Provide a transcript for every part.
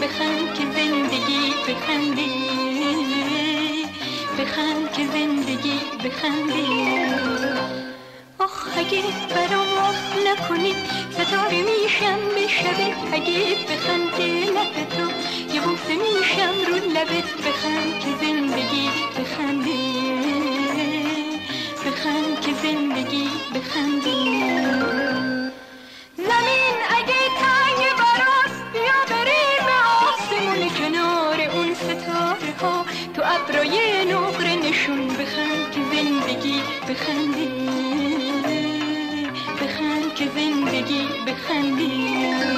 بخند که زندگی بخنده، بخند که زندگی بخنده. آخ اگه برام وقت نکنی ستاره میشم به شبت، اگه بخنده لب تو یه بوسه میشم رو لبت. بخند که زندگی بخنده، بخند که زندگی بخنده. زمین اگه تنگ براست بیا بریم به آسمون، کنار اون ستاره ها تو ابرای نقره نشون. بخند که زندگی بخنده، بخند که زندگی بخنده.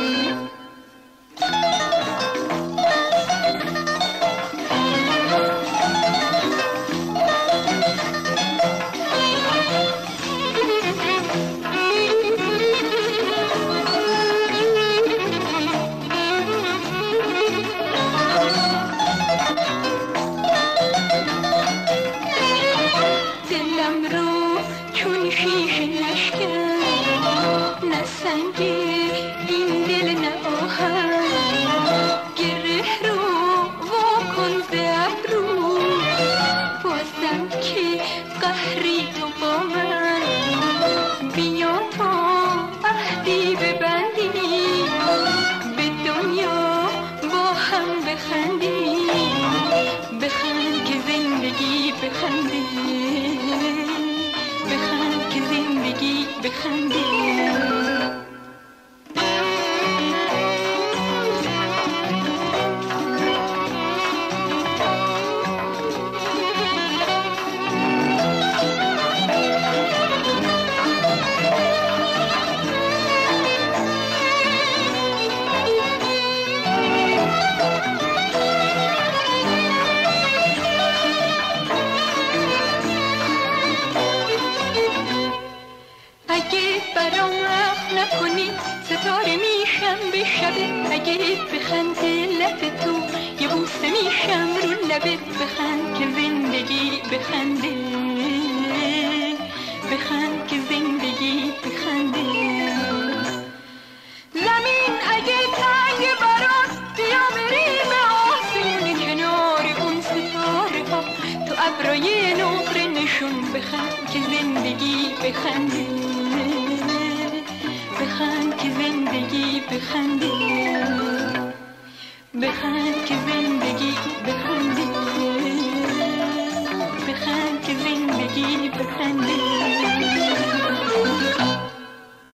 ستاره میشم به شبت، اگه بخنده لب تو یه بوسه میشم رو لبت. بخند که زندگی بخنده، بخند که زندگی بخنده. زمین اگه تنگ براست بیا بریم به آسمون، کنار اون ستاره ها تو ابرای نقره نشون. بخند که زندگی بخنده، بخند که زندگی بخنده، بخند که زندگی بخنده، بخند که زندگی بخنده.